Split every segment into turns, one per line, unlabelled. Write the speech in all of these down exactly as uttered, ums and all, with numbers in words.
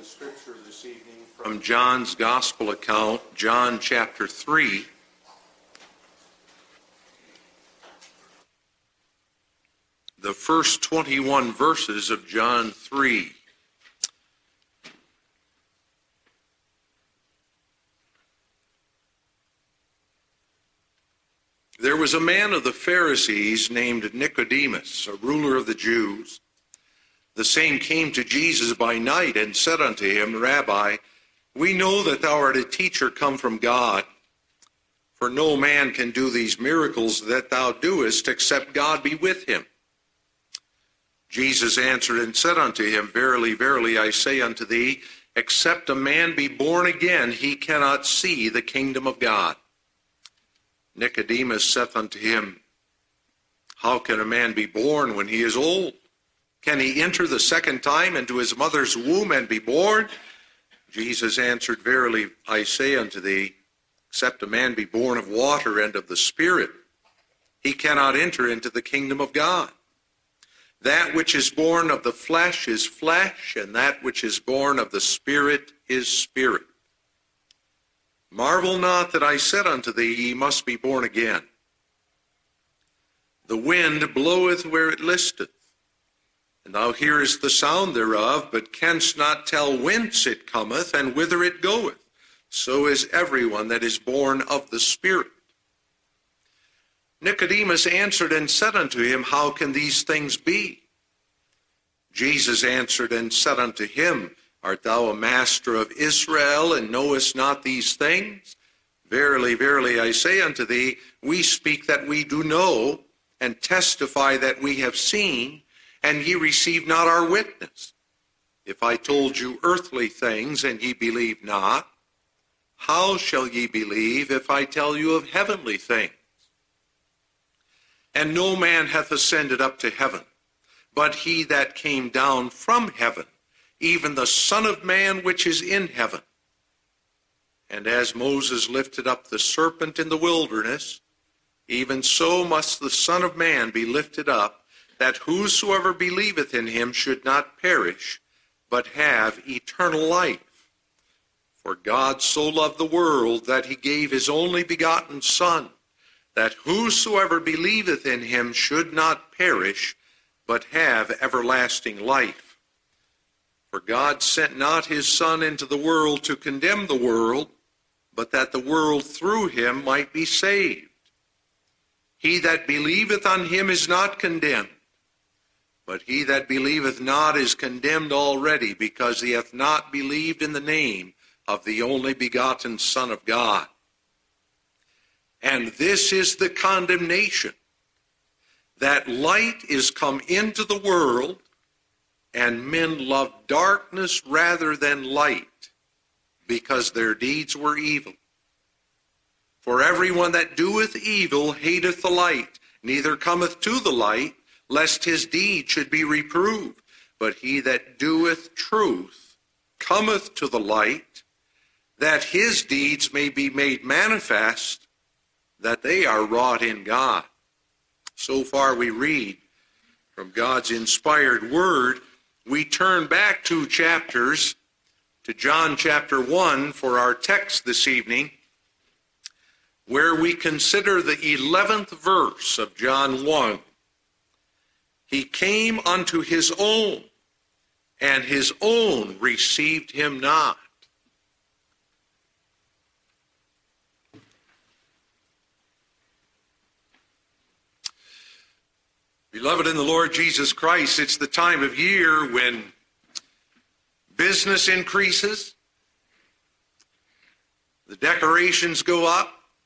the scripture this evening from John's Gospel account, John chapter three. The first twenty-one verses of John three. There was a man of the Pharisees named Nicodemus, a ruler of the Jews. The same came to Jesus by night and said unto him, Rabbi, we know that thou art a teacher come from God, for no man can do these miracles that thou doest except God be with him. Jesus answered and said unto him, Verily, verily, I say unto thee, except a man be born again, he cannot see the kingdom of God. Nicodemus saith unto him, How can a man be born when he is old? Can he enter the second time into his mother's womb and be born? Jesus answered, Verily, I say unto thee, except a man be born of water and of the Spirit, he cannot enter into the kingdom of God. That which is born of the flesh is flesh, and that which is born of the Spirit is spirit. Marvel not that I said unto thee, Ye must be born again. The wind bloweth where it listeth, and thou hearest the sound thereof, but canst not tell whence it cometh and whither it goeth. So is everyone that is born of the Spirit. Nicodemus answered and said unto him, How can these things be? Jesus answered and said unto him, Art thou a master of Israel, and knowest not these things? Verily, verily, I say unto thee, we speak that we do know, and testify that we have seen, and ye receive not our witness. If I told you earthly things, and ye believe not, how shall ye believe if I tell you of heavenly things? And no man hath ascended up to heaven, but he that came down from heaven, even the Son of Man which is in heaven. And as Moses lifted up the serpent in the wilderness, even so must the Son of Man be lifted up, that whosoever believeth in him should not perish, but have eternal life. For God so loved the world that he gave his only begotten Son, that whosoever believeth in him should not perish, but have everlasting life. For God sent not his Son into the world to condemn the world, but that the world through him might be saved. He that believeth on him is not condemned, but he that believeth not is condemned already, because he hath not believed in the name of the only begotten Son of God. And this is the condemnation, that light is come into the world, and men love darkness rather than light, because their deeds were evil. For everyone that doeth evil hateth the light, neither cometh to the light, lest his deed should be reproved. But he that doeth truth cometh to the light, that his deeds may be made manifest, that they are wrought in God. So far we read from God's inspired word. We turn back two chapters to John chapter one for our text this evening, where we consider the eleventh verse of John one. He came unto his own, and his own received him not. Beloved in the Lord Jesus Christ, it's the time of year when business increases, the decorations go up,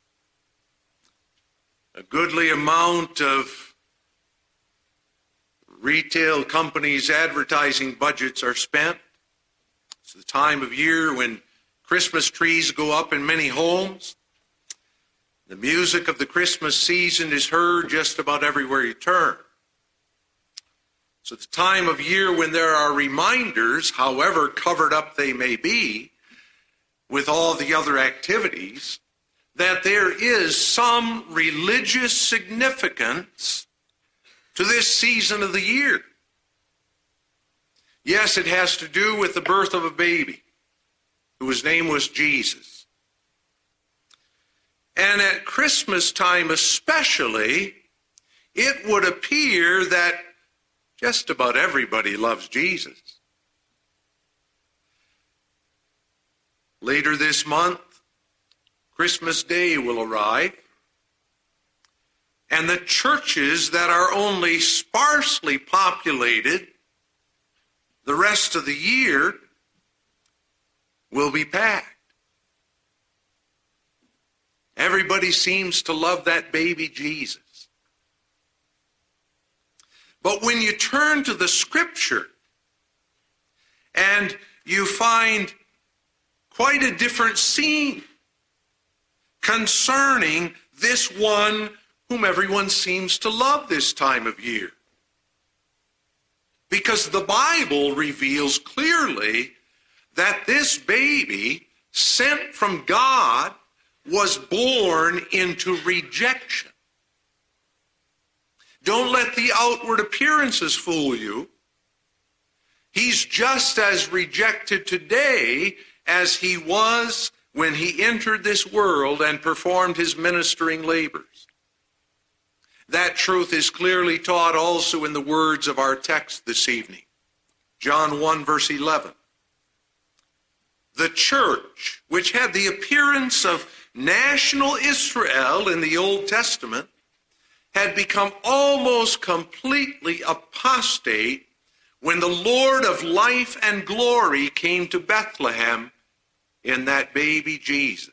a goodly amount of retail companies' advertising budgets are spent. It's the time of year when Christmas trees go up in many homes. The music of the Christmas season is heard just about everywhere you turn. So it's a time of year when there are reminders, however covered up they may be, with all the other activities, that there is some religious significance to this season of the year. Yes, it has to do with the birth of a baby whose name was Jesus. And at Christmas time especially, it would appear that just about everybody loves Jesus. Later this month, Christmas Day will arrive, and the churches that are only sparsely populated the rest of the year will be packed. Everybody seems to love that baby Jesus. But when you turn to the Scripture and you find quite a different scene concerning this one whom everyone seems to love this time of year. Because the Bible reveals clearly that this baby sent from God was born into rejection. Don't let the outward appearances fool you. He's just as rejected today as he was when he entered this world and performed his ministering labors. That truth is clearly taught also in the words of our text this evening. John one, verse eleven. The church, which had the appearance of national Israel in the Old Testament, had become almost completely apostate when the Lord of life and glory came to Bethlehem in that baby Jesus.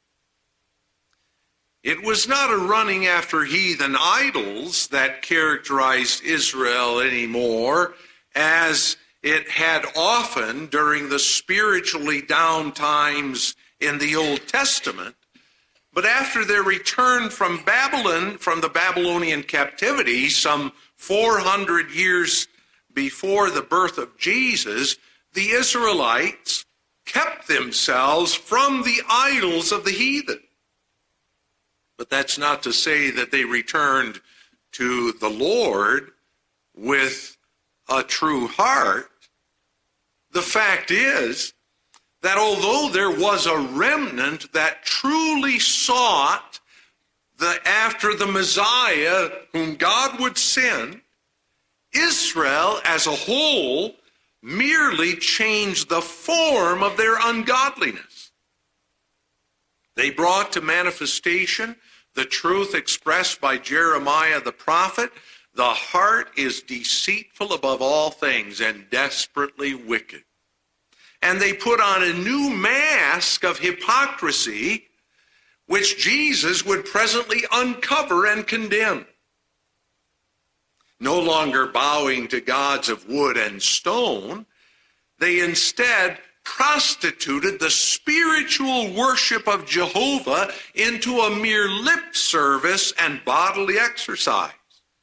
It was not a running after heathen idols that characterized Israel anymore, as it had often during the spiritually down times in the Old Testament. But after their return from Babylon, from the Babylonian captivity, some four hundred years before the birth of Jesus, the Israelites kept themselves from the idols of the heathen. But that's not to say that they returned to the Lord with a true heart. The fact is that although there was a remnant that truly sought the after the Messiah whom God would send, Israel as a whole merely changed the form of their ungodliness. They brought to manifestation the truth expressed by Jeremiah the prophet: the heart is deceitful above all things and desperately wicked. And they put on a new mask of hypocrisy, which Jesus would presently uncover and condemn. No longer bowing to gods of wood and stone, they instead prostituted the spiritual worship of Jehovah into a mere lip service and bodily exercise.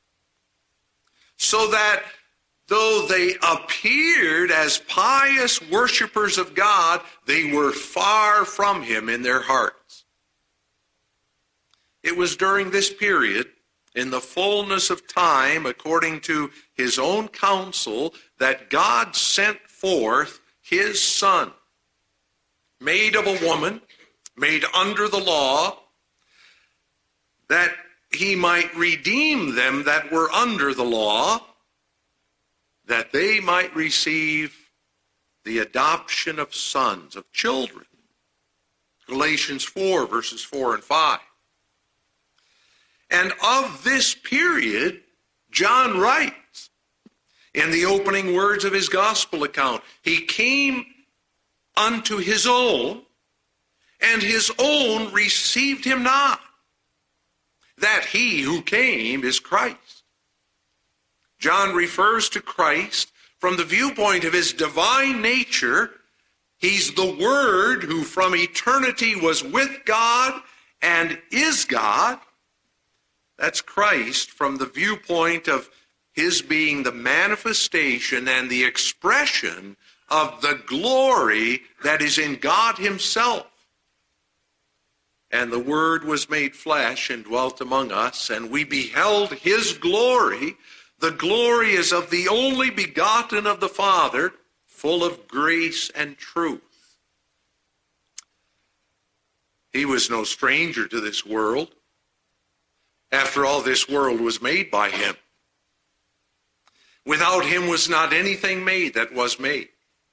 So that though they appeared as pious worshipers of God, they were far from him in their hearts. It was during this period, in the fullness of time, according to his own counsel, that God sent forth his Son, made of a woman, made under the law, that he might redeem them that were under the law, that they might receive the adoption of sons, of children. Galatians four, verses four and five. And of this period, John writes, in the opening words of his gospel account, he came unto his own, and his own received him not. That he who came is Christ. John refers to Christ from the viewpoint of his divine nature. He's the Word who from eternity was with God and is God. That's Christ from the viewpoint of his being the manifestation and the expression of the glory that is in God himself. And the Word was made flesh and dwelt among us, and we beheld his glory, The glory is of the only begotten of the Father, full of grace and truth. He was no stranger to this world. After all, this world was made by him. Without him was not anything made that was made.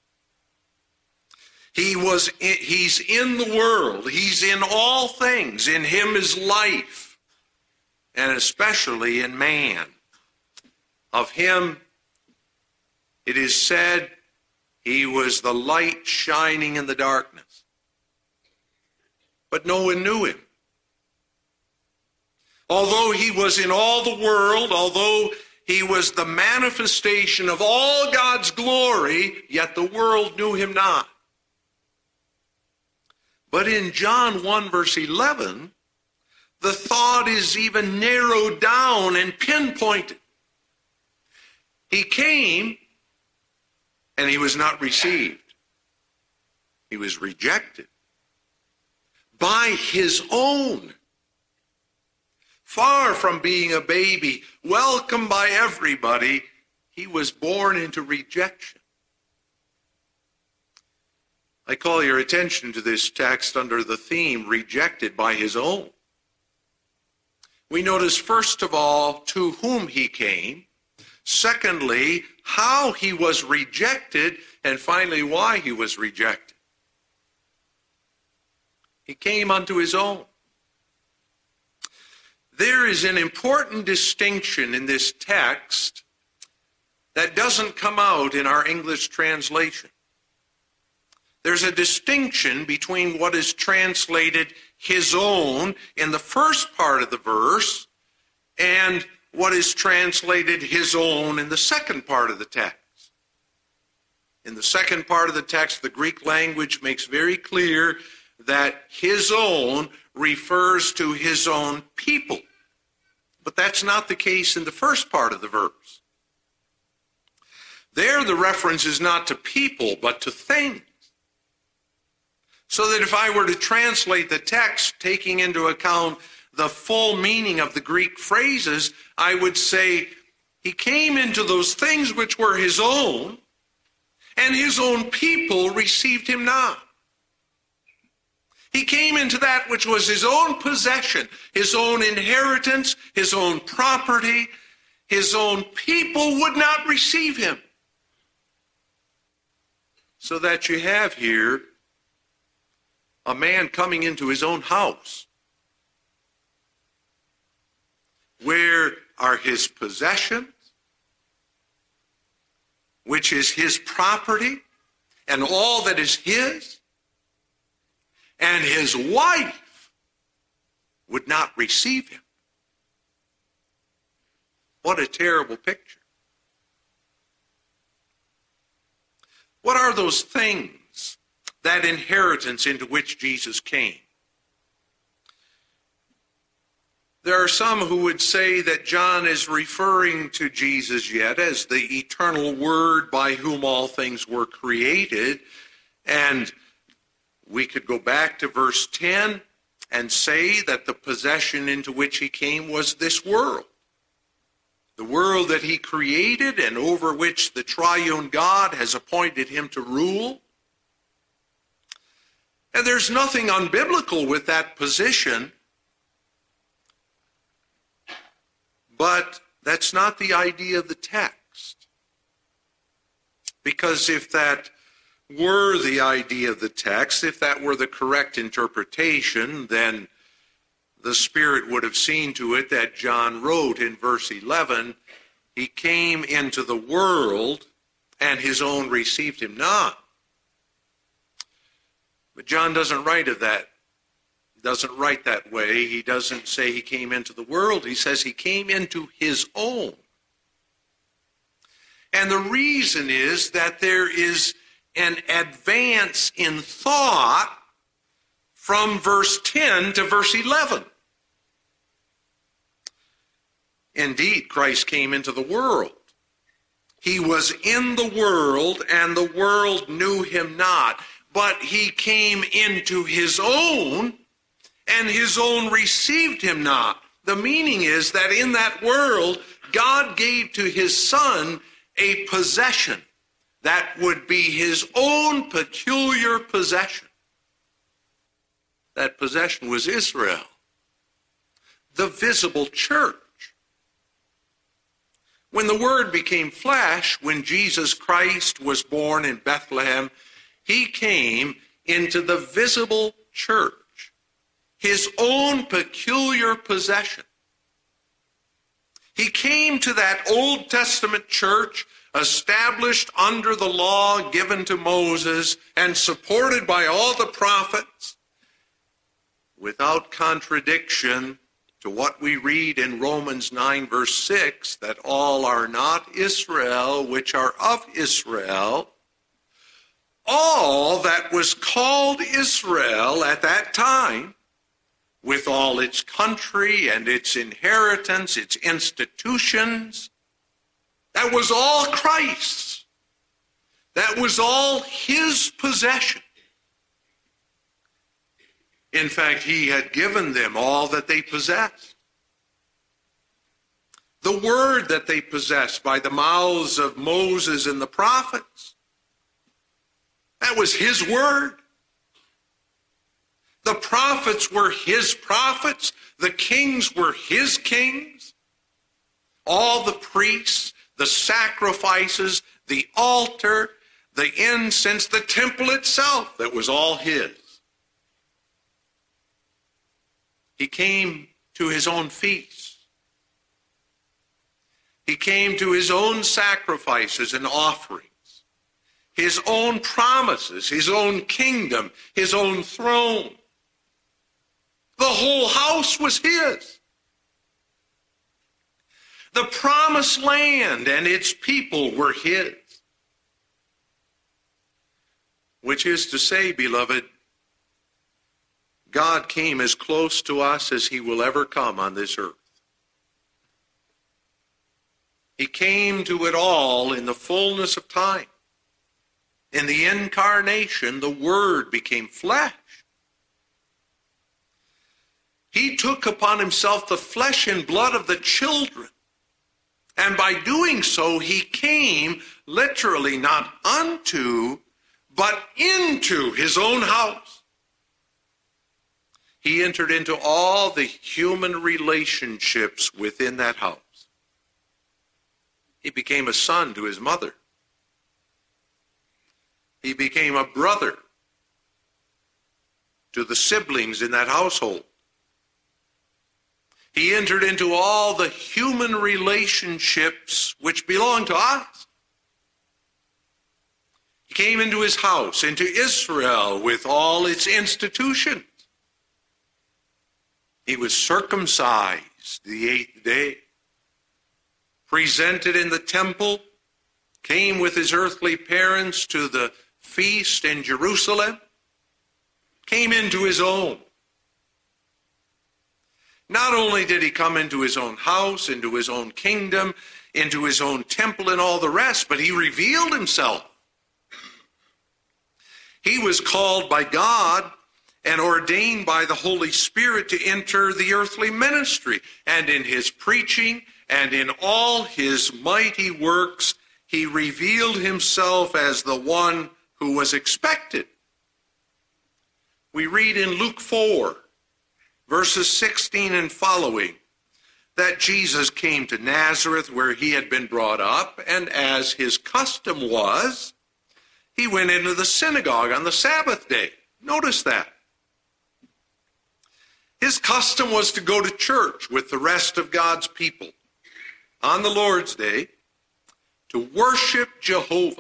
He was, he's in the world. He's in all things. In him is life, and especially in man. Of him, it is said, he was the light shining in the darkness. But no one knew him. Although he was in all the world, although he was the manifestation of all God's glory, yet the world knew him not. But in John one verse eleven, the thought is even narrowed down and pinpointed. He came and he was not received. He was rejected by his own. Far from being a baby, welcomed by everybody, he was born into rejection. I call your attention to this text under the theme, rejected by his own. We notice, first of all, to whom he came. Secondly, how he was rejected. And finally, why he was rejected. He came unto his own. There is an important distinction in this text that doesn't come out in our English translation. There's a distinction between what is translated his own in the first part of the verse and what is translated his own in the second part of the text. In the second part of the text, the Greek language makes very clear that his own refers to his own people. But that's not the case in the first part of the verse. There, the reference is not to people, but to things. So that if I were to translate the text, taking into account the full meaning of the Greek phrases, I would say, he came into those things which were his own, and his own people received him not. He came into that which was his own possession, his own inheritance, his own property. His own people would not receive him. So that you have here a man coming into his own house. Where are his possessions, which is his property, and all that is his? And his wife would not receive him. What a terrible picture. What are those things, that inheritance into which Jesus came? There are some who would say that John is referring to Jesus yet as the eternal Word by whom all things were created, and we could go back to verse ten and say that the possession into which he came was this world. The world that he created and over which the triune God has appointed him to rule. And there's nothing unbiblical with that position, but that's not the idea of the text. Because if that were the idea of the text, if that were the correct interpretation, then the Spirit would have seen to it that John wrote in verse eleven, he came into the world and his own received him not. But John doesn't write of that. Doesn't write that way. He doesn't say he came into the world. He says he came into his own. And the reason is that there is an advance in thought from verse ten to verse eleven. Indeed, Christ came into the world. He was in the world, and the world knew him not. But he came into his own, and his own received him not. The meaning is that in that world, God gave to his Son a possession that would be his own peculiar possession. That possession was Israel, the visible church. When the Word became flesh, when Jesus Christ was born in Bethlehem, he came into the visible church, his own peculiar possession. He came to that Old Testament church established under the law given to Moses and supported by all the prophets, without contradiction to what we read in Romans nine, verse six, that all are not Israel, which are of Israel. All that was called Israel at that time, with all its country and its inheritance, its institutions, that was all Christ's. That was all his possession. In fact, he had given them all that they possessed. The word that they possessed by the mouths of Moses and the prophets, that was his word. The prophets were his prophets. The kings were his kings. All the priests, the sacrifices, the altar, the incense, the temple itself, that was all his. He came to his own feasts. He came to his own sacrifices and offerings, his own promises, his own kingdom, his own throne. The whole house was his. The promised land and its people were his. Which is to say, beloved, God came as close to us as he will ever come on this earth. He came to it all in the fullness of time. In the incarnation, the Word became flesh. He took upon himself the flesh and blood of the children. And by doing so, he came literally not unto, but into his own house. He entered into all the human relationships within that house. He became a son to his mother. He became a brother to the siblings in that household. He entered into all the human relationships which belong to us. He came into his house, into Israel with all its institutions. He was circumcised the eighth day, presented in the temple, came with his earthly parents to the feast in Jerusalem, came into his own. Not only did he come into his own house, into his own kingdom, into his own temple and all the rest, but he revealed himself. He was called by God and ordained by the Holy Spirit to enter the earthly ministry. And in his preaching and in all his mighty works, he revealed himself as the one who was expected. We read in Luke four, verses sixteen and following, that Jesus came to Nazareth where he had been brought up, and as his custom was, he went into the synagogue on the Sabbath day. Notice that. His custom was to go to church with the rest of God's people on the Lord's Day to worship Jehovah.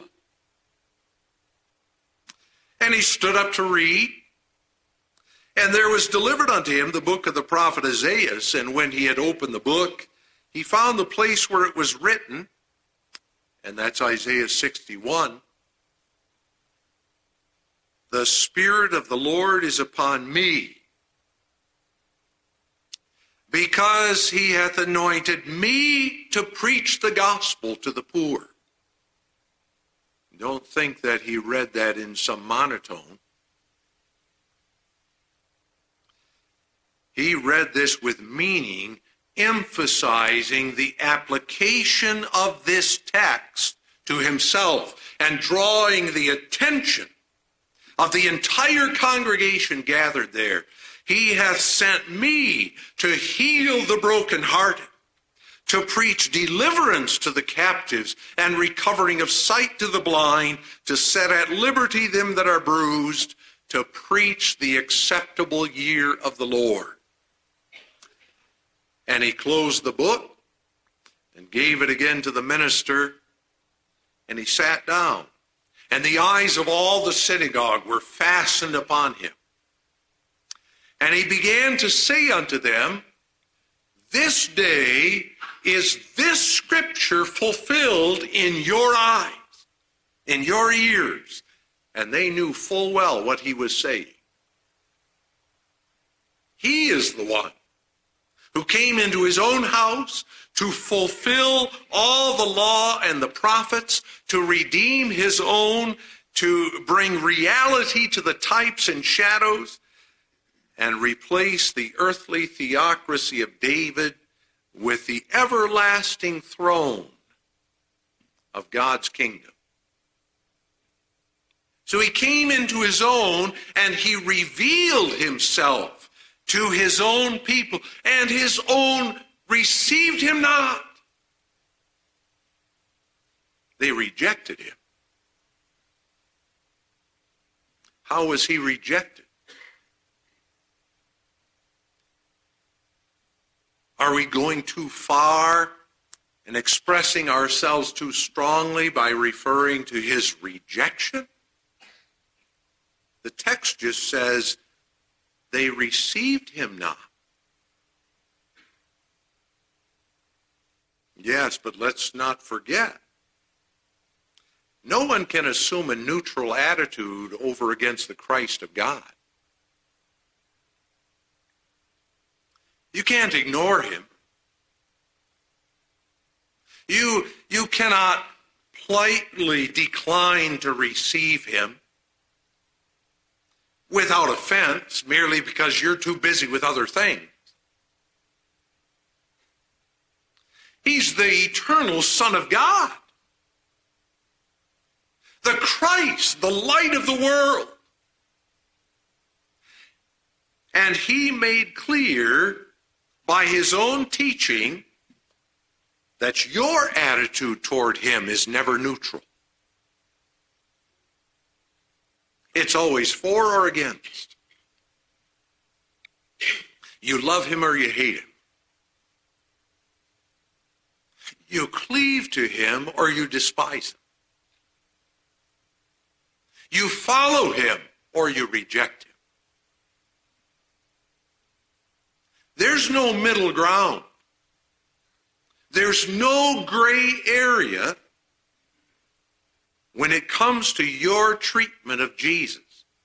And he stood up to read, and there was delivered unto him the book of the prophet Isaiah, and when he had opened the book, he found the place where it was written, and that's Isaiah sixty-one, "The Spirit of the Lord is upon me, because he hath anointed me to preach the gospel to the poor." Don't think that he read that in some monotone. He read this with meaning emphasizing the application of this text to himself and drawing the attention of the entire congregation gathered there. He hath sent me to heal the brokenhearted, to preach deliverance to the captives and recovering of sight to the blind, to set at liberty them that are bruised, to preach the acceptable year of the Lord. And he closed the book and gave it again to the minister, and he sat down. And the eyes of all the synagogue were fastened upon him. And he began to say unto them, this day is this scripture fulfilled in your eyes, in your ears. And they knew full well what he was saying. He is the one who came into his own house to fulfill all the law and the prophets, to redeem his own, to bring reality to the types and shadows, and replace the earthly theocracy of David with the everlasting throne of God's kingdom. So he came into his own, and he revealed himself to his own people, and his own received him not. They rejected him. How was he rejected? Are we going too far and expressing ourselves too strongly by referring to his rejection? The text just says, they received him not. Yes, but let's not forget, no one can assume a neutral attitude over against the Christ of God. You can't ignore him. You, you cannot politely decline to receive him without offense, merely because you're too busy with other things. He's the eternal Son of God, the Christ, the light of the world. And he made clear by his own teaching that your attitude toward him is never neutral. It's always for or against. You love him or you hate him. You cleave to him or you despise him. You follow him or you reject him. There's no middle ground. There's no gray area when it comes to your treatment of Jesus.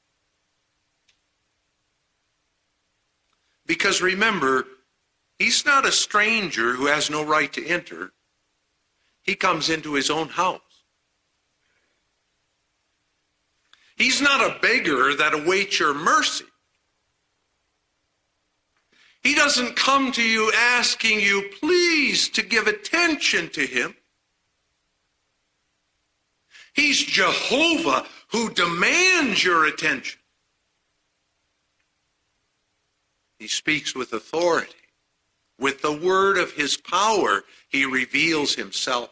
Because remember, he's not a stranger who has no right to enter. He comes into his own house. He's not a beggar that awaits your mercy. He doesn't come to you asking you, please, to give attention to him. He's Jehovah who demands your attention. He speaks with authority. With the word of his power, he reveals himself.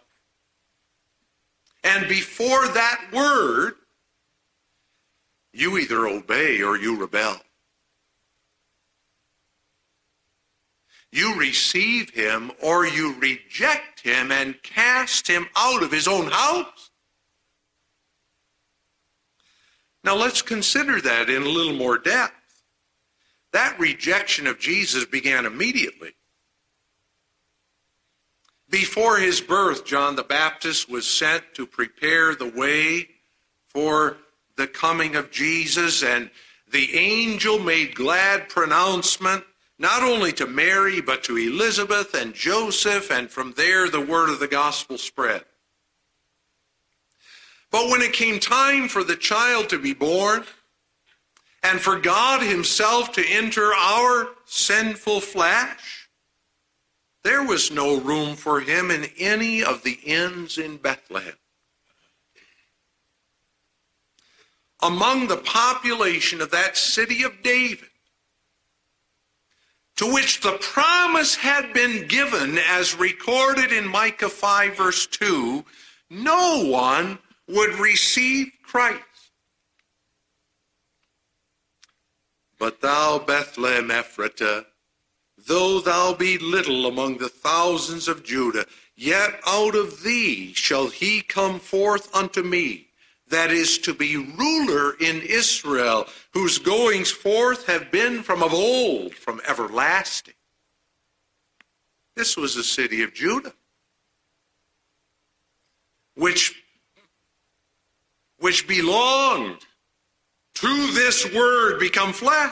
And before that word, you either obey or you rebel. You receive him or you reject him and cast him out of his own house. Now let's consider that in a little more depth. That rejection of Jesus began immediately. Before his birth, John the Baptist was sent to prepare the way for the coming of Jesus, and the angel made glad pronouncement not only to Mary, but to Elizabeth and Joseph, and from there the word of the gospel spread. But when it came time for the child to be born, and for God himself to enter our sinful flesh, There was no room for him in any of the inns in Bethlehem. Among the population of that city of David, to which the promise had been given as recorded in Micah five verse two, no one would receive Christ. But thou, Bethlehem Ephratah, though thou be little among the thousands of Judah, yet out of thee shall he come forth unto me, that is to be ruler in Israel, whose goings forth have been from of old, from everlasting. This was the city of Judah, which, which belonged to this word become flesh.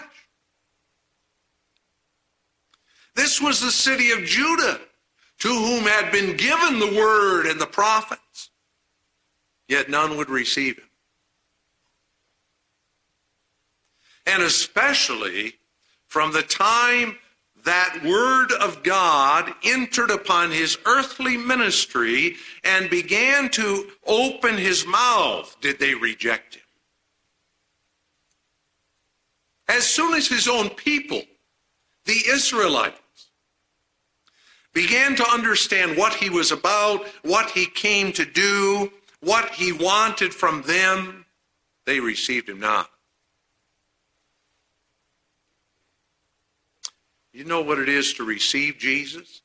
This was the city of Judah, to whom had been given the word and the prophets, yet none would receive him. And especially from the time that word of God entered upon his earthly ministry and began to open his mouth, did they reject him. As soon as his own people, the Israelites, began to understand what he was about, what he came to do, what he wanted from them, they received him not. You know what it is to receive Jesus?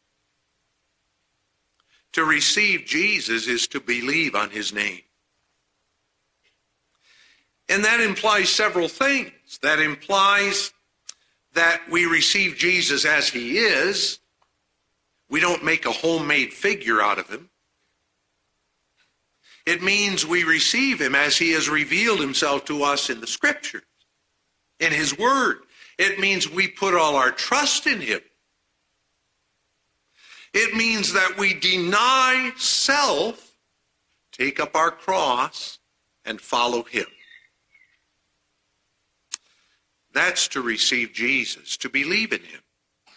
To receive Jesus is to believe on his name. And that implies several things. That implies that we receive Jesus as he is. We don't make a homemade figure out of him. It means we receive him as he has revealed himself to us in the Scriptures, in his word. It means we put all our trust in him. It means that we deny self, take up our cross, and follow him. That's to receive Jesus, to believe in him.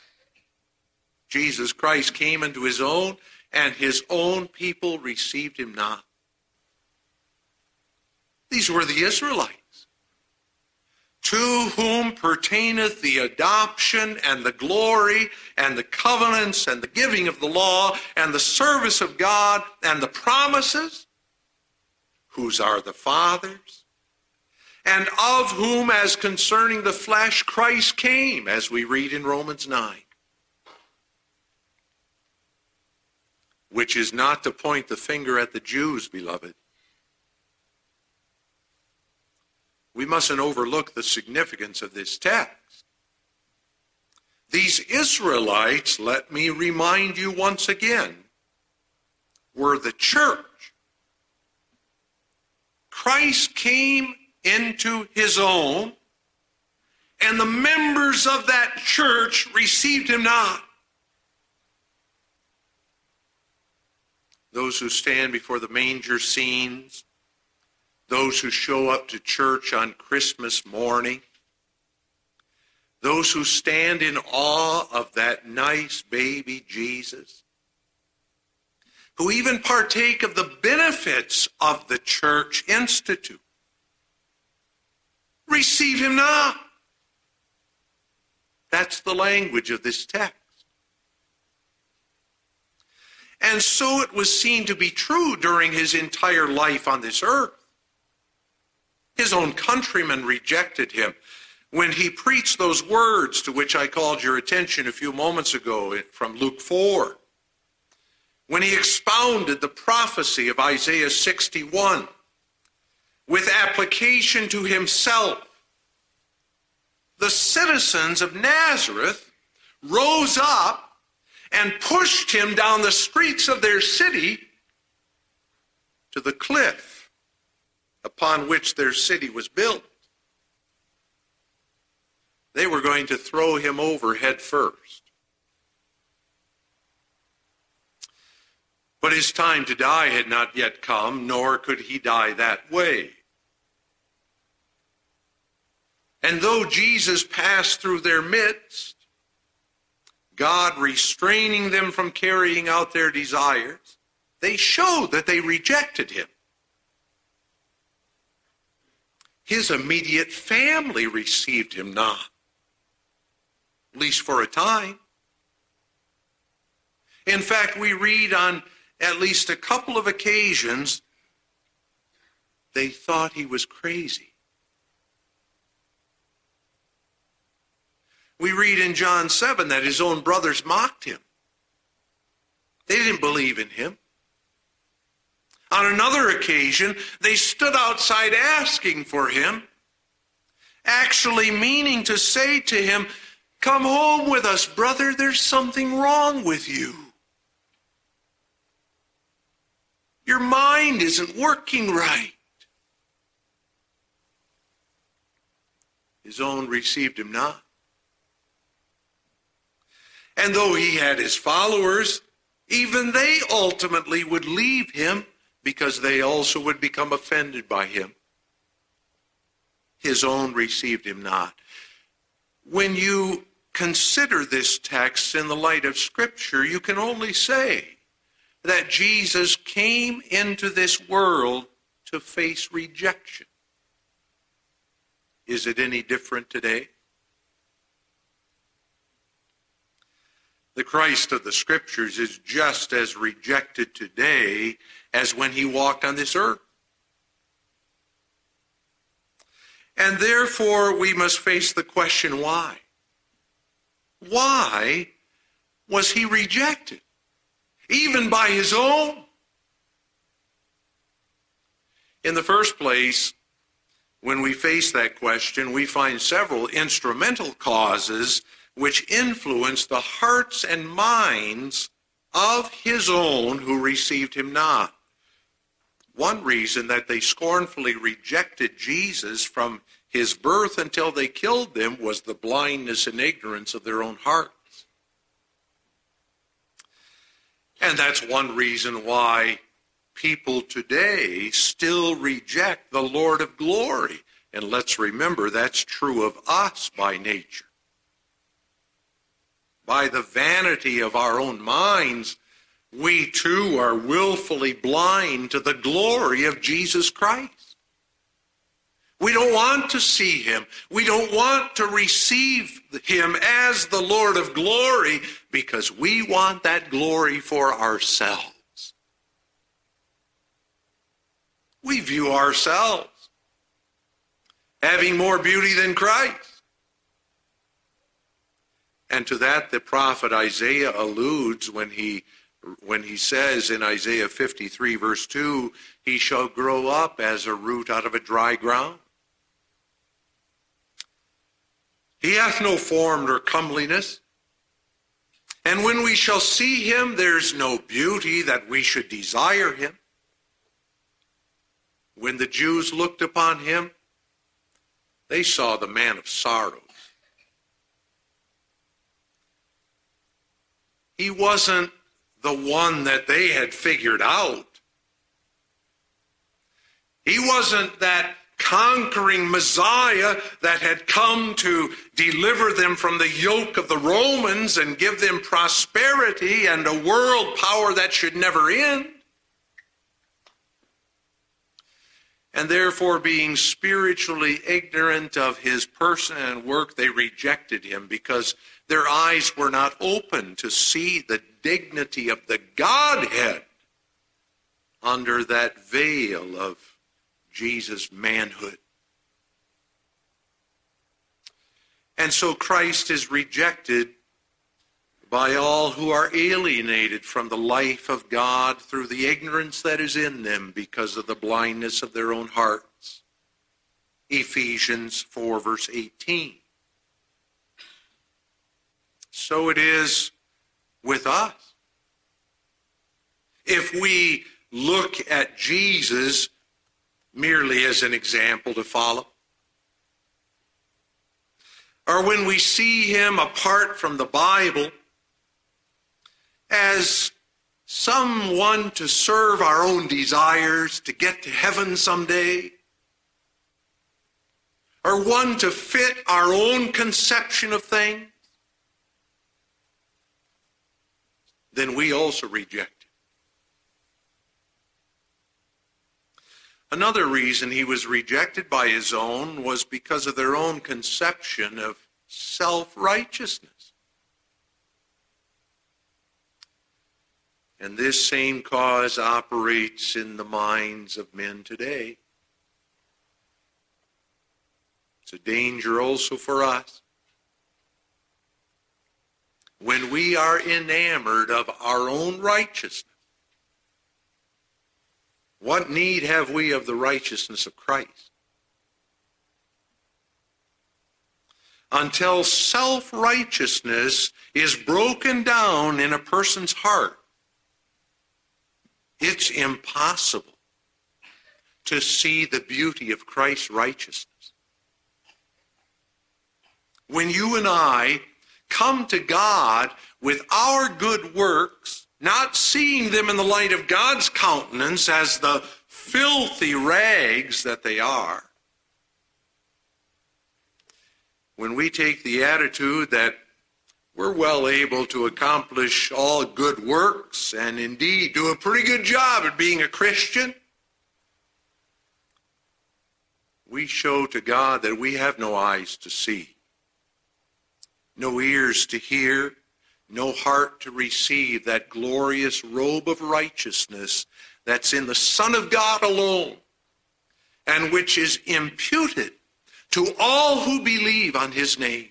Jesus Christ came into his own, and his own people received him not. These were the Israelites, to whom pertaineth the adoption and the glory and the covenants and the giving of the law and the service of God and the promises, whose are the fathers, and of whom, as concerning the flesh, Christ came, as we read in Romans nine. Which is not to point the finger at the Jews, beloved. We mustn't overlook the significance of this text. These Israelites, let me remind you once again, were the church. Christ came into his own, and the members of that church received him not. Those who stand before the manger scenes, those who show up to church on Christmas morning, those who stand in awe of that nice baby Jesus, who even partake of the benefits of the church institute, receive him not. That's the language of this text. And so it was seen to be true during his entire life on this earth. His own countrymen rejected him. When he preached those words to which I called your attention a few moments ago from Luke four, when he expounded the prophecy of Isaiah sixty-one with application to himself, the citizens of Nazareth rose up and pushed him down the streets of their city to the cliff upon which their city was built. They were going to throw him over head first. But his time to die had not yet come, nor could he die that way. And though Jesus passed through their midst, God restraining them from carrying out their desires, they showed that they rejected him. His immediate family received him not, at least for a time. In fact, we read on at least a couple of occasions they thought he was crazy. We read in John seven that his own brothers mocked him. They didn't believe in him. On another occasion, they stood outside asking for him, actually meaning to say to him, "Come home with us, brother, there's something wrong with you. Your mind isn't working right." His own received him not. And though he had his followers, even they ultimately would leave him because they also would become offended by him. His own received him not. When you consider this text in the light of Scripture, you can only say that Jesus came into this world to face rejection. Is it any different today? The Christ of the Scriptures is just as rejected today as when he walked on this earth. And therefore, we must face the question, why? Why was he rejected, even by his own? In the first place, when we face that question, we find several instrumental causes which influence the hearts and minds of his own who received him not. One reason that they scornfully rejected Jesus from his birth until they killed him was the blindness and ignorance of their own hearts. And that's one reason why people today still reject the Lord of glory. And let's remember that's true of us by nature. By the vanity of our own minds, we too are willfully blind to the glory of Jesus Christ. We don't want to see him. We don't want to receive him as the Lord of glory because we want that glory for ourselves. We view ourselves having more beauty than Christ. And to that the prophet Isaiah alludes when he when he says in Isaiah fifty-three verse two, he shall grow up as a root out of a dry ground. He hath no form nor comeliness. And when we shall see him, there's no beauty that we should desire him. When the Jews looked upon him, they saw the man of sorrows. He wasn't the one that they had figured out. He wasn't that conquering Messiah that had come to deliver them from the yoke of the Romans and give them prosperity and a world power that should never end. And therefore, being spiritually ignorant of his person and work, they rejected him because their eyes were not open to see the dignity of the Godhead under that veil of Jesus' manhood. And so Christ is rejected by all who are alienated from the life of God through the ignorance that is in them because of the blindness of their own hearts. Ephesians four verse eighteen. So it is with us. If we look at Jesus merely as an example to follow, or when we see him apart from the Bible as someone to serve our own desires, to get to heaven someday, or one to fit our own conception of things, then we also reject him. Another reason he was rejected by his own was because of their own conception of self-righteousness. And this same cause operates in the minds of men today. It's a danger also for us. When we are enamored of our own righteousness, what need have we of the righteousness of Christ? Until self-righteousness is broken down in a person's heart, it's impossible to see the beauty of Christ's righteousness. When you and I come to God with our good works, not seeing them in the light of God's countenance as the filthy rags that they are, when we take the attitude that we're well able to accomplish all good works and indeed do a pretty good job at being a Christian, we show to God that we have no eyes to see, no ears to hear, no heart to receive that glorious robe of righteousness that's in the Son of God alone, and which is imputed to all who believe on his name.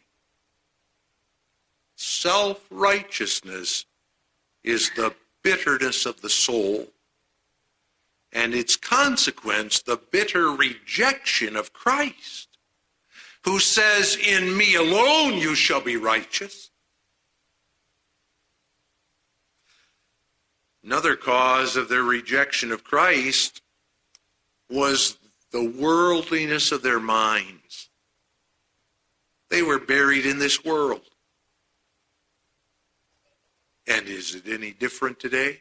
Self-righteousness is the bitterness of the soul, and its consequence, the bitter rejection of Christ, who says, "In me alone you shall be righteous." Another cause of their rejection of Christ was the worldliness of their minds. They were buried in this world. And is it any different today?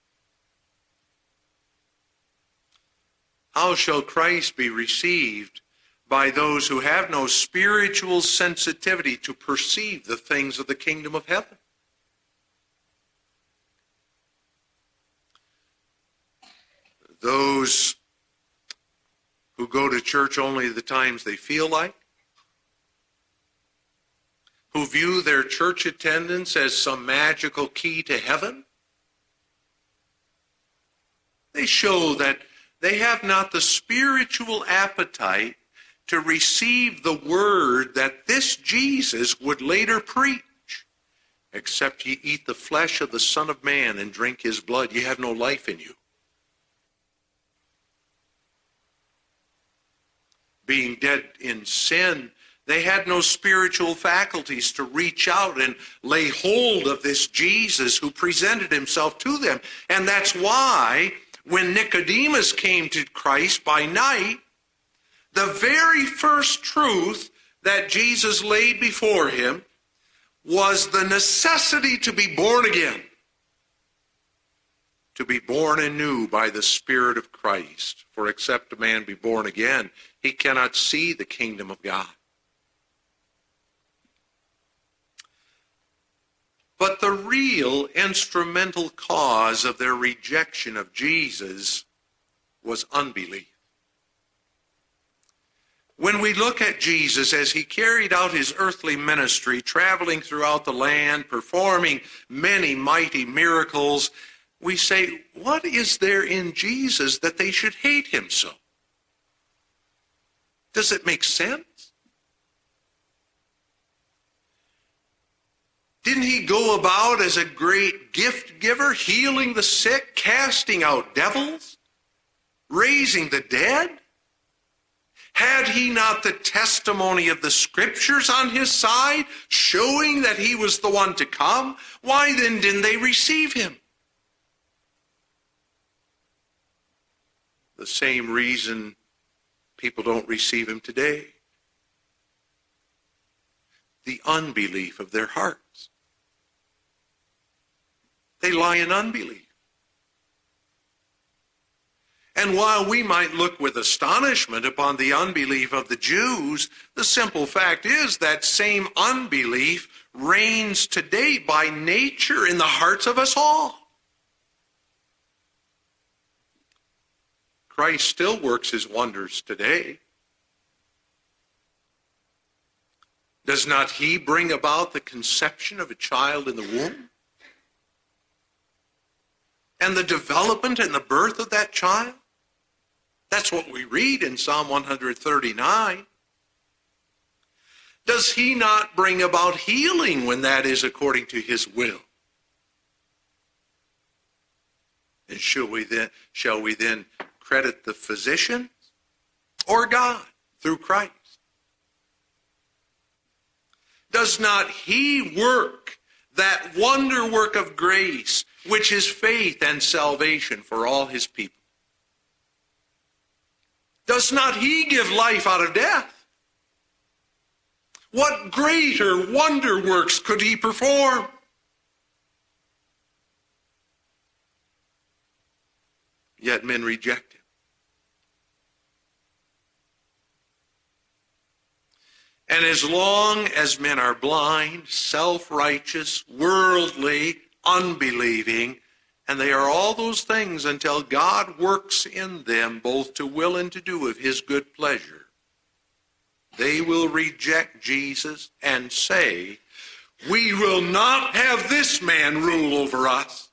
How shall Christ be received by those who have no spiritual sensitivity to perceive the things of the kingdom of heaven? Those who go to church only the times they feel like, who view their church attendance as some magical key to heaven, they show that they have not the spiritual appetite to receive the word that this Jesus would later preach. Except ye eat the flesh of the Son of Man and drink his blood, ye have no life in you. Being dead in sin, they had no spiritual faculties to reach out and lay hold of this Jesus who presented himself to them. And that's why when Nicodemus came to Christ by night, the very first truth that Jesus laid before him was the necessity to be born again, to be born anew by the Spirit of Christ. For except a man be born again, he cannot see the kingdom of God. But the real instrumental cause of their rejection of Jesus was unbelief. When we look at Jesus as he carried out his earthly ministry, traveling throughout the land, performing many mighty miracles, we say, what is there in Jesus that they should hate him so? Does it make sense? Didn't he go about as a great gift giver, healing the sick, casting out devils, raising the dead? Had he not the testimony of the Scriptures on his side, showing that he was the one to come? Why then didn't they receive him? The same reason people don't receive him today. The unbelief of their hearts. They lie in unbelief. And while we might look with astonishment upon the unbelief of the Jews, the simple fact is that same unbelief reigns today by nature in the hearts of us all. Christ still works his wonders today. Does not he bring about the conception of a child in the womb? And the development and the birth of that child? That's what we read in Psalm one thirty-nine. Does he not bring about healing when that is according to his will? And shall we then, shall we then credit the physician or God through Christ? Does not he work that wonder work of grace, which is faith and salvation for all his people? Does not he give life out of death? What greater wonder works could he perform? Yet men reject him. And as long as men are blind, self-righteous, worldly, unbelieving, and they are all those things until God works in them both to will and to do of his good pleasure, they will reject Jesus and say, we will not have this man rule over us.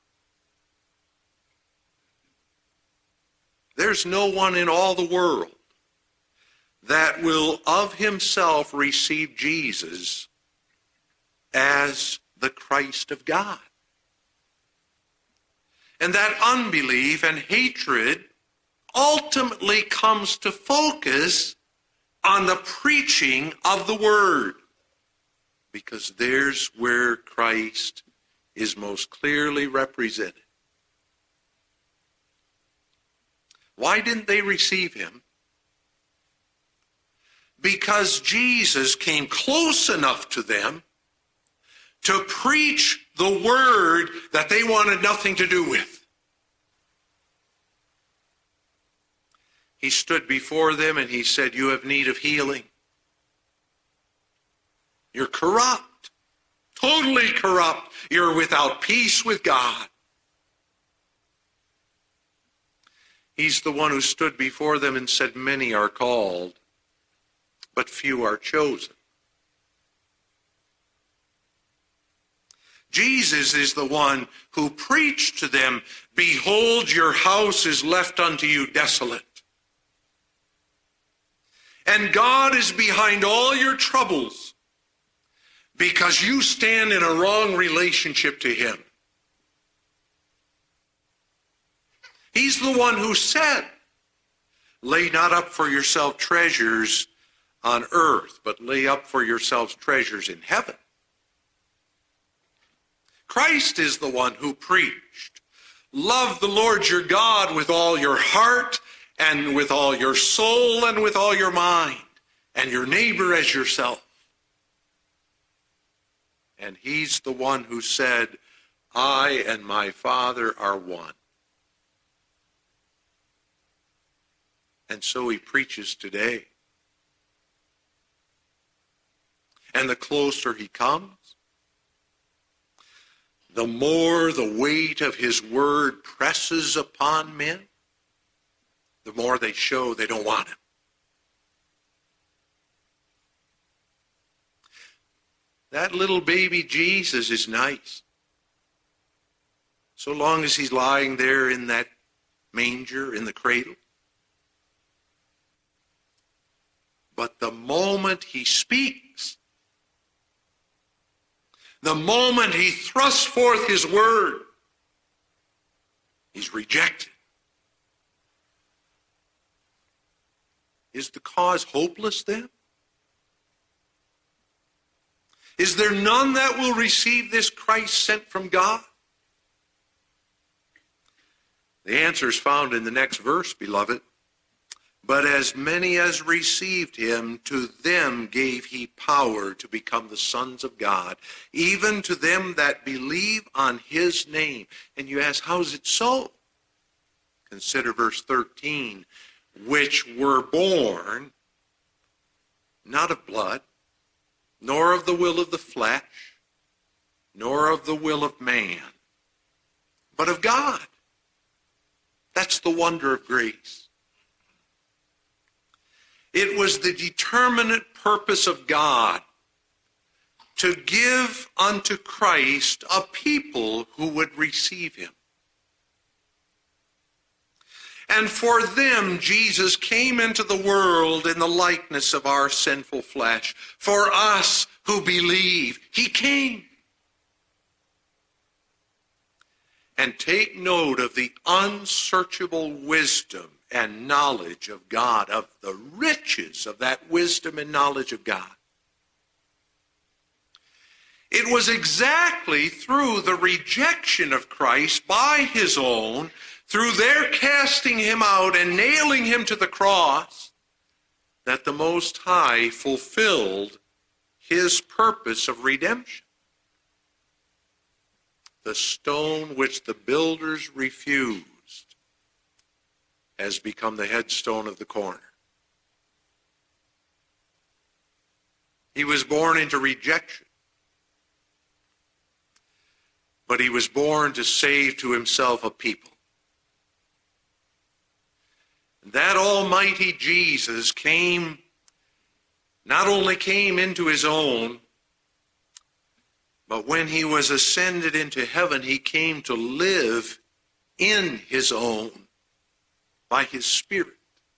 There's no one in all the world that will of himself receive Jesus as the Christ of God. And that unbelief and hatred ultimately comes to focus on the preaching of the word, because there's where Christ is most clearly represented. Why didn't they receive him? Because Jesus came close enough to them to preach the word that they wanted nothing to do with. He stood before them and he said, you have need of healing. You're corrupt, totally corrupt. You're without peace with God. He's the one who stood before them and said, many are called, but few are chosen. Jesus is the one who preached to them, behold, your house is left unto you desolate. And God is behind all your troubles because you stand in a wrong relationship to him. He's the one who said, lay not up for yourself treasures on earth, but lay up for yourselves treasures in heaven. Christ is the one who preached, love the Lord your God with all your heart and with all your soul and with all your mind, and your neighbor as yourself. And he's the one who said, I and my Father are one. And so he preaches today. And the closer he comes, the more the weight of his word presses upon men, the more they show they don't want him. That little baby Jesus is nice, so long as he's lying there in that manger, in the cradle. But the moment he speaks, the moment he thrusts forth his word, he's rejected. Is the cause hopeless then? Is there none that will receive this Christ sent from God? The answer is found in the next verse, beloved. But as many as received him, to them gave he power to become the sons of God, even to them that believe on his name. And you ask, how is it so? Consider verse thirteen, which were born not of blood, nor of the will of the flesh, nor of the will of man, but of God. That's the wonder of grace. It was the determinate purpose of God to give unto Christ a people who would receive him. And for them, Jesus came into the world in the likeness of our sinful flesh. For us who believe, he came. And take note of the unsearchable wisdom and knowledge of God, of the riches of that wisdom and knowledge of God. It was exactly through the rejection of Christ by his own, through their casting him out and nailing him to the cross, that the Most High fulfilled his purpose of redemption. The stone which the builders refused has become the headstone of the corner. He was born into rejection, but he was born to save to himself a people. That almighty Jesus came, not only came into his own, but when he was ascended into heaven, he came to live in his own by his Spirit.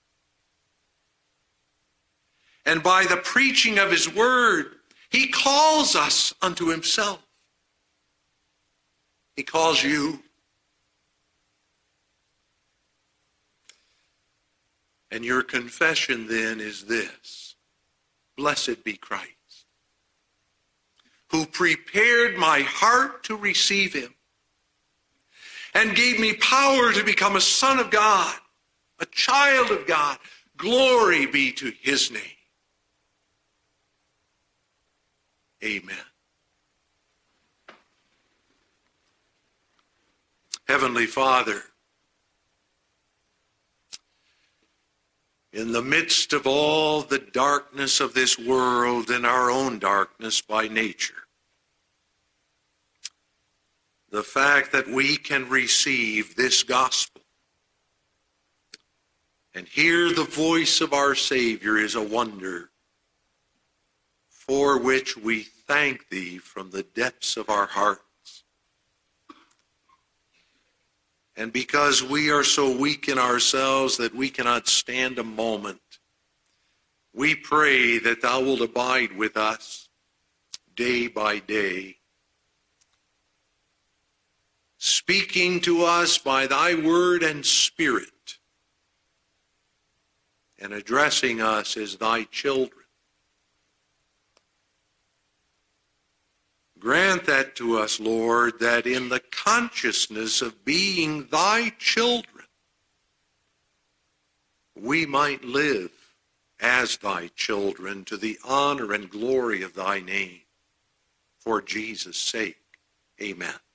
And by the preaching of his word, he calls us unto himself. He calls you. And your confession then is this: blessed be Christ, who prepared my heart to receive him and gave me power to become a son of God, a child of God. Glory be to his name. Amen. Heavenly Father, in the midst of all the darkness of this world and our own darkness by nature, the fact that we can receive this gospel and hear the voice of our Savior is a wonder for which we thank thee from the depths of our hearts. And because we are so weak in ourselves that we cannot stand a moment, we pray that thou wilt abide with us day by day, speaking to us by thy word and Spirit, and addressing us as thy children. Grant that to us, Lord, that in the consciousness of being thy children, we might live as thy children to the honor and glory of thy name. For Jesus' sake, amen.